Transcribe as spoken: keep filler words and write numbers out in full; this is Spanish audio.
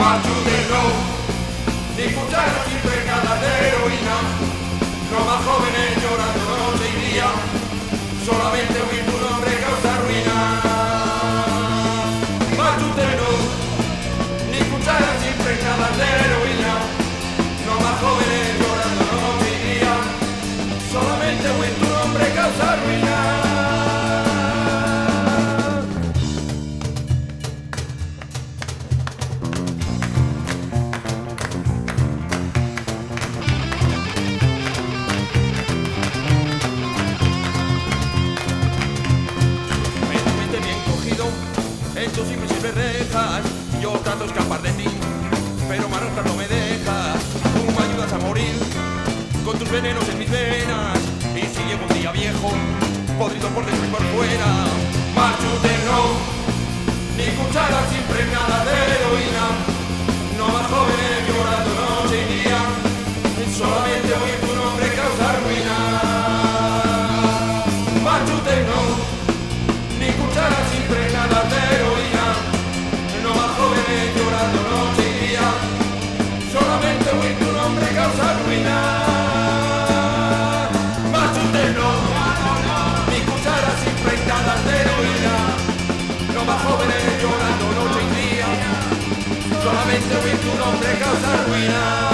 Machutero, ni cucharas impregnadas de heroína, los más jóvenes llorando noche y día, solamente oír tu nombre causa ruina. Machutero, ni cucharas impregnadas de heroína, los más jóvenes llorando noche y día, solamente oír tu nombre causa ruina. En tus invisibles rejas, yo trato de escapar de ti, pero Marrosca no me dejas. Tú me ayudas a morir con tus venenos en mis venas, y si llego un día viejo, podrido por dentro y por fuera. Machutero, ni cucharas impregnadas de heroína, no más jóvenes llorando noche y día, solamente oír tu nombre causa ruina. Machutero, ni cucharas impregnadas de heroína, no más jóvenes llorando noche y día, solamente oír tu nombre causa ruina. Machutero, ni cucharas impregnadas de heroína, no más jóvenes llorando noche y día, solamente oír tu nombre causa ruina.